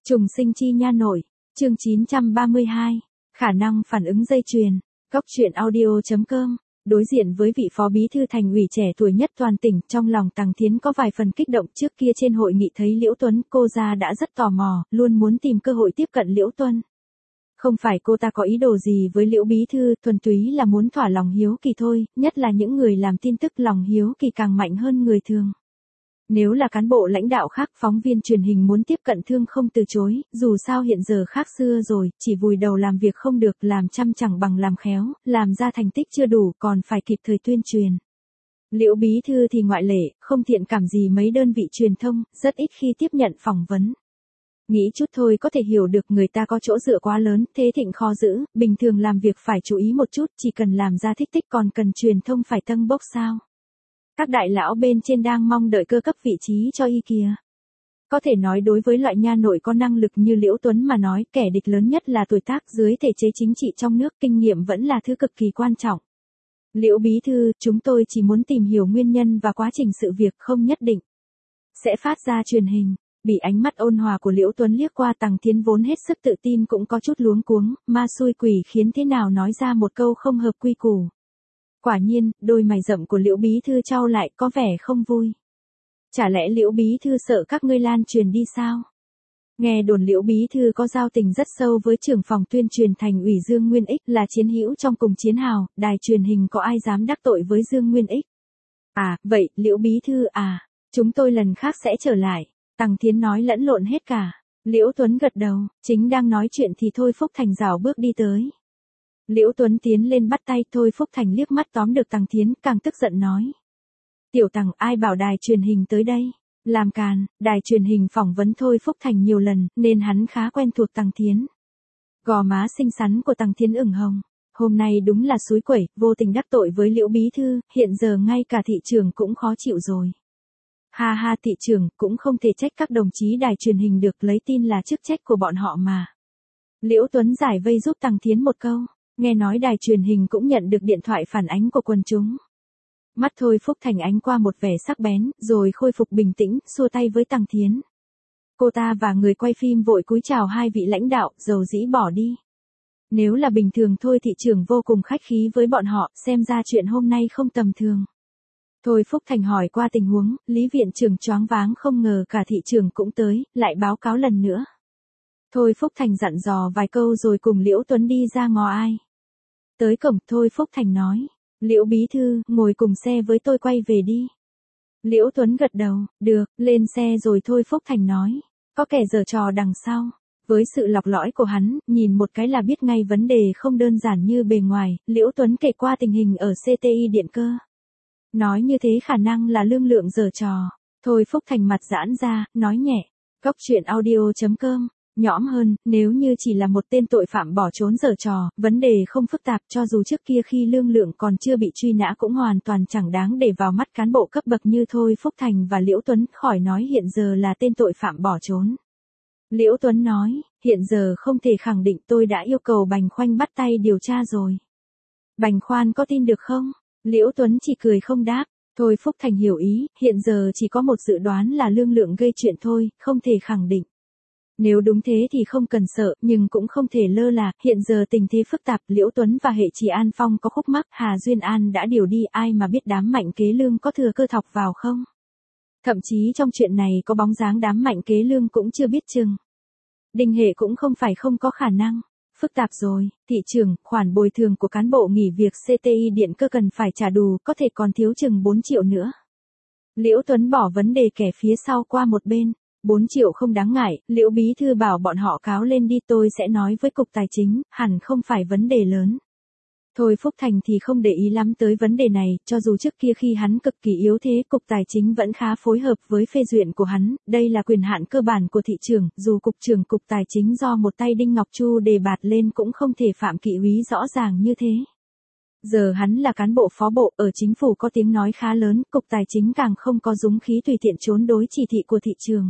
Trùng sinh chi nha nội, chương 932, khả năng phản ứng dây chuyền, góc truyện audio.com. Đối diện với vị phó bí thư thành ủy trẻ tuổi nhất toàn tỉnh, trong lòng Tằng Thiến có vài phần kích động. Trước kia trên hội nghị thấy Liễu Tuấn, cô ra đã rất tò mò, luôn muốn tìm cơ hội tiếp cận Liễu Tuấn. Không phải cô ta có ý đồ gì với Liễu bí thư, thuần túy là muốn thỏa lòng hiếu kỳ thôi, nhất là những người làm tin tức lòng hiếu kỳ càng mạnh hơn người thường. Nếu là cán bộ lãnh đạo khác, phóng viên truyền hình muốn tiếp cận thương không từ chối, dù sao hiện giờ khác xưa rồi, chỉ vùi đầu làm việc không được, làm chăm chẳng bằng làm khéo, làm ra thành tích chưa đủ, còn phải kịp thời tuyên truyền. Liễu bí thư thì ngoại lệ, không thiện cảm gì mấy đơn vị truyền thông, rất ít khi tiếp nhận phỏng vấn. Nghĩ chút thôi có thể hiểu được người ta có chỗ dựa quá lớn, thế thịnh khó giữ, bình thường làm việc phải chú ý một chút, chỉ cần làm ra thích tích còn cần truyền thông phải tâng bốc sao. Các đại lão bên trên đang mong đợi cơ cấp vị trí cho y kìa. Có thể nói đối với loại nha nội có năng lực như Liễu Tuấn mà nói, kẻ địch lớn nhất là tuổi tác, dưới thể chế chính trị trong nước, kinh nghiệm vẫn là thứ cực kỳ quan trọng. Liễu bí thư, chúng tôi chỉ muốn tìm hiểu nguyên nhân và quá trình sự việc, không nhất định sẽ phát ra truyền hình. Bị ánh mắt ôn hòa của Liễu Tuấn liếc qua, Tằng Thiến vốn hết sức tự tin cũng có chút luống cuống, ma xui quỷ khiến thế nào nói ra một câu không hợp quy củ. Quả nhiên, đôi mày rậm của Liễu bí thư chau lại, có vẻ không vui. Chả lẽ Liễu bí thư sợ các ngươi lan truyền đi sao? Nghe đồn Liễu bí thư có giao tình rất sâu với trưởng phòng tuyên truyền thành ủy Dương Nguyên Ích, là chiến hữu trong cùng chiến hào, đài truyền hình có ai dám đắc tội với Dương Nguyên Ích? À, vậy, Liễu bí thư à, chúng tôi lần khác sẽ trở lại. Tằng Thiến nói lẫn lộn hết cả. Liễu Tuấn gật đầu, chính đang nói chuyện thì Thôi Phúc Thành rảo bước đi tới. Liễu Tuấn tiến lên bắt tay, Thôi Phúc Thành liếc mắt tóm được Tằng Thiến, càng tức giận nói. Tiểu Tằng, ai bảo đài truyền hình tới đây? Làm càn, đài truyền hình phỏng vấn Thôi Phúc Thành nhiều lần, nên hắn khá quen thuộc Tằng Thiến. Gò má xinh xắn của Tằng Thiến ửng hồng. Hôm nay đúng là xúi quẩy, vô tình đắc tội với Liễu bí thư, hiện giờ ngay cả thị trường cũng khó chịu rồi. Ha ha, thị trường, cũng không thể trách các đồng chí đài truyền hình được, lấy tin là chức trách của bọn họ mà. Liễu Tuấn giải vây giúp Tằng Thiến một câu. Nghe nói đài truyền hình cũng nhận được điện thoại phản ánh của quần chúng. Mắt Thôi Phúc Thành ánh qua một vẻ sắc bén, rồi khôi phục bình tĩnh, xua tay với Tằng Thiến. Cô ta và người quay phim vội cúi chào hai vị lãnh đạo, dầu dĩ bỏ đi. Nếu là bình thường thôi thị trưởng vô cùng khách khí với bọn họ, xem ra chuyện hôm nay không tầm thường. Thôi Phúc Thành hỏi qua tình huống, Lý viện trưởng choáng váng, không ngờ cả thị trưởng cũng tới, lại báo cáo lần nữa. Thôi Phúc Thành dặn dò vài câu rồi cùng Liễu Tuấn đi ra ngó ai. Tới cổng, Thôi Phúc Thành nói, Liễu bí thư, ngồi cùng xe với tôi quay về đi. Liễu Tuấn gật đầu, được, lên xe rồi Thôi Phúc Thành nói, có kẻ giở trò đằng sau. Với sự lọc lõi của hắn, nhìn một cái là biết ngay vấn đề không đơn giản như bề ngoài, Liễu Tuấn kể qua tình hình ở CTI Điện Cơ. Nói như thế khả năng là Lương Lượng giở trò. Thôi Phúc Thành mặt giãn ra, nói nhẹ, góc truyện audio.com. Nhõm hơn, nếu như chỉ là một tên tội phạm bỏ trốn giở trò, vấn đề không phức tạp, cho dù trước kia khi Lương Lượng còn chưa bị truy nã cũng hoàn toàn chẳng đáng để vào mắt cán bộ cấp bậc như Thôi Phúc Thành và Liễu Tuấn, khỏi nói hiện giờ là tên tội phạm bỏ trốn. Liễu Tuấn nói, hiện giờ không thể khẳng định, tôi đã yêu cầu Bành Khoanh bắt tay điều tra rồi. Bành Khoan có tin được không? Liễu Tuấn chỉ cười không đáp. Thôi Phúc Thành hiểu ý, hiện giờ chỉ có một dự đoán là Lương Lượng gây chuyện thôi, không thể khẳng định. Nếu đúng thế thì không cần sợ, nhưng cũng không thể lơ là, hiện giờ tình thế phức tạp, Liễu Tuấn và Hệ Trì An Phong có khúc mắc, Hà Duyên An đã điều đi, ai mà biết đám Mạnh Kế Lương có thừa cơ thọc vào không? Thậm chí trong chuyện này có bóng dáng đám Mạnh Kế Lương cũng chưa biết chừng. Đinh Hệ cũng không phải không có khả năng. Phức tạp rồi, thị trường, khoản bồi thường của cán bộ nghỉ việc CTI Điện Cơ cần phải trả đủ, có thể còn thiếu chừng 4 triệu nữa. Liễu Tuấn bỏ vấn đề kẻ phía sau qua một bên. 4 triệu không đáng ngại, Liễu bí thư bảo bọn họ cáo lên đi, tôi sẽ nói với cục tài chính, hẳn không phải vấn đề lớn. Thôi Phúc Thành thì không để ý lắm tới vấn đề này, cho dù trước kia khi hắn cực kỳ yếu thế, cục tài chính vẫn khá phối hợp với phê duyệt của hắn, đây là quyền hạn cơ bản của thị trường, dù cục trưởng cục tài chính do một tay Đinh Ngọc Chu đề bạt lên cũng không thể phạm kỵ úy rõ ràng như thế. Giờ hắn là cán bộ phó bộ, ở chính phủ có tiếng nói khá lớn, cục tài chính càng không có dũng khí tùy tiện trốn đối chỉ thị của thị trường.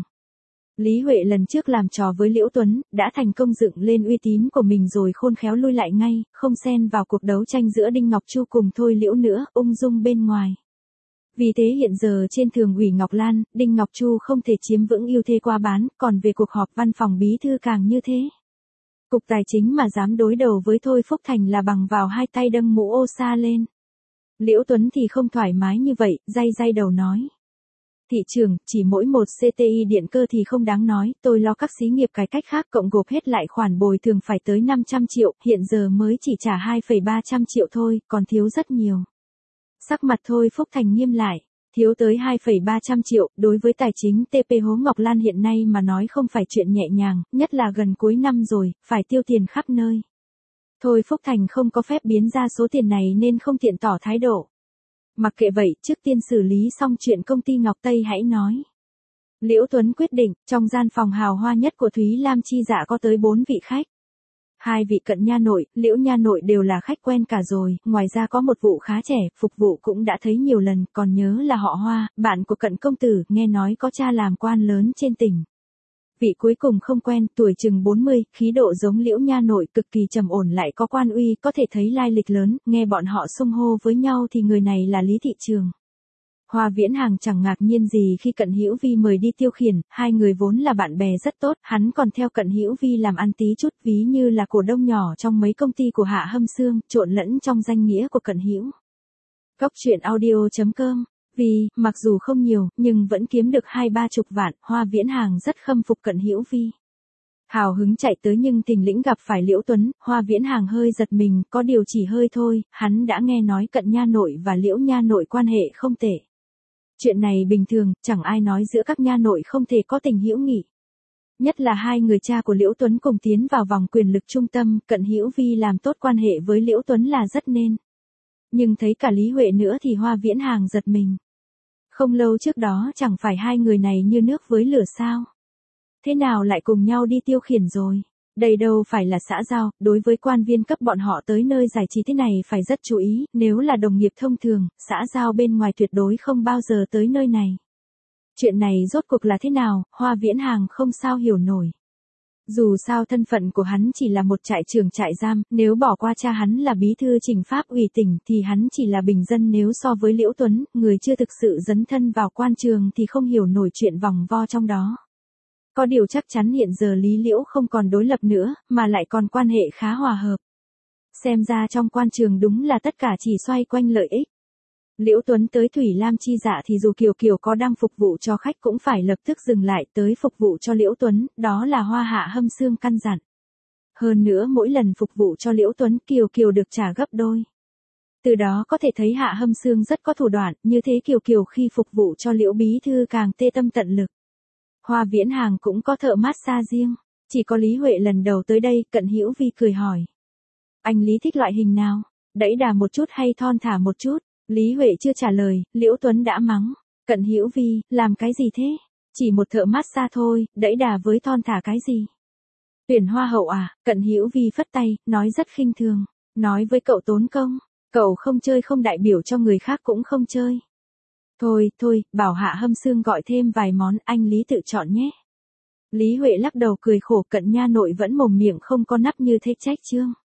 Lý Huệ lần trước làm trò với Liễu Tuấn, đã thành công dựng lên uy tín của mình rồi khôn khéo lui lại ngay, không xen vào cuộc đấu tranh giữa Đinh Ngọc Chu cùng Thôi Liễu nữa, ung dung bên ngoài. Vì thế hiện giờ trên Thường ủy Ngọc Lan, Đinh Ngọc Chu không thể chiếm vững ưu thế qua bán, còn về cuộc họp văn phòng bí thư càng như thế. Cục Tài chính mà dám đối đầu với Thôi Phúc Thành là bằng vào hai tay đâng mũ ô sa lên. Liễu Tuấn thì không thoải mái như vậy, day đầu nói. Thị trường, chỉ mỗi một CTI điện cơ thì không đáng nói, tôi lo các xí nghiệp cải cách khác cộng gộp hết lại khoản bồi thường phải tới 500 triệu, hiện giờ mới chỉ trả 2,300 triệu thôi, còn thiếu rất nhiều. Sắc mặt Thôi Phúc Thành nghiêm lại, thiếu tới 2,300 triệu, đối với tài chính TP Hố Ngọc Lan hiện nay mà nói không phải chuyện nhẹ nhàng, nhất là gần cuối năm rồi, phải tiêu tiền khắp nơi. Thôi Phúc Thành không có phép biến ra số tiền này nên không tiện tỏ thái độ. Mặc kệ vậy, trước tiên xử lý xong chuyện công ty Ngọc Tây hãy nói. Liễu Tuấn quyết định, trong gian phòng hào hoa nhất của Thúy Lam Chi Dạ có tới 4 vị khách. 2 vị Cận nha nội, Liễu nha nội đều là khách quen cả rồi, ngoài ra có một vụ khá trẻ, phục vụ cũng đã thấy nhiều lần, còn nhớ là họ Hoa, bạn của Cận công tử, nghe nói có cha làm quan lớn trên tỉnh. Vị cuối cùng không quen, tuổi chừng 40, khí độ giống Liễu nha nội, cực kỳ trầm ổn lại có quan uy, có thể thấy lai lịch lớn, nghe bọn họ xưng hô với nhau thì người này là Lý Thị Trường. Hoa Viễn Hàng chẳng ngạc nhiên gì khi Cận Hữu Vi mời đi tiêu khiển, hai người vốn là bạn bè rất tốt, hắn còn theo Cận Hữu Vi làm ăn tí chút, ví như là cổ đông nhỏ trong mấy công ty của Hạ Hâm Sương, trộn lẫn trong danh nghĩa của Cận Hữu. Góc truyện audio.com. Vì, mặc dù không nhiều, nhưng vẫn kiếm được 20-30 vạn, Hoa Viễn Hàng rất khâm phục Cận Hữu Vi. Hào hứng chạy tới nhưng thình lĩnh gặp phải Liễu Tuấn, Hoa Viễn Hàng hơi giật mình, có điều chỉ hơi thôi, hắn đã nghe nói Cận nha nội và Liễu nha nội quan hệ không tệ. Chuyện này bình thường, chẳng ai nói giữa các nha nội không thể có tình hữu nghị. Nhất là hai người cha của Liễu Tuấn cùng tiến vào vòng quyền lực trung tâm, Cận Hữu Vi làm tốt quan hệ với Liễu Tuấn là rất nên. Nhưng thấy cả Lý Huệ nữa thì Hoa Viễn Hàng giật mình. Không lâu trước đó chẳng phải hai người này như nước với lửa sao? Thế nào lại cùng nhau đi tiêu khiển rồi? Đây đâu phải là xã giao, đối với quan viên cấp bọn họ tới nơi giải trí thế này phải rất chú ý, nếu là đồng nghiệp thông thường, xã giao bên ngoài tuyệt đối không bao giờ tới nơi này. Chuyện này rốt cuộc là thế nào, Hoa Viễn Hàng không sao hiểu nổi. Dù sao thân phận của hắn chỉ là một trại trưởng trại giam, nếu bỏ qua cha hắn là bí thư trình pháp ủy tỉnh thì hắn chỉ là bình dân, nếu so với Liễu Tuấn, người chưa thực sự dấn thân vào quan trường thì không hiểu nổi chuyện vòng vo trong đó. Có điều chắc chắn hiện giờ Lý Liễu không còn đối lập nữa, mà lại còn quan hệ khá hòa hợp. Xem ra trong quan trường đúng là tất cả chỉ xoay quanh lợi ích. Liễu Tuấn tới Thủy Lam Chi Dạ thì dù Kiều có đang phục vụ cho khách cũng phải lập tức dừng lại tới phục vụ cho Liễu Tuấn, đó là Hoa Hạ Hâm Sương căn dặn. Hơn nữa mỗi lần phục vụ cho Liễu Tuấn Kiều được trả gấp đôi. Từ đó có thể thấy Hạ Hâm Sương rất có thủ đoạn, như thế Kiều khi phục vụ cho Liễu bí thư càng tê tâm tận lực. Hoa Viễn Hàng cũng có thợ massage riêng, chỉ có Lý Huệ lần đầu tới đây, Cận Hữu Vi cười hỏi. Anh Lý thích loại hình nào? Đẫy đà một chút hay thon thả một chút? Lý Huệ chưa trả lời, Liễu Tuấn đã mắng. Cận Hữu Vi, làm cái gì thế? Chỉ một thợ massage thôi, đẫy đà với thon thả cái gì? Tuyển hoa hậu à? Cận Hữu Vi phất tay, nói rất khinh thường. Nói với cậu tốn công, cậu không chơi không đại biểu cho người khác cũng không chơi. Thôi, bảo Hạ Hâm Sương gọi thêm vài món, anh Lý tự chọn nhé. Lý Huệ lắc đầu cười khổ, Cận nha nội vẫn mồm miệng không có nắp như thế trách Trương.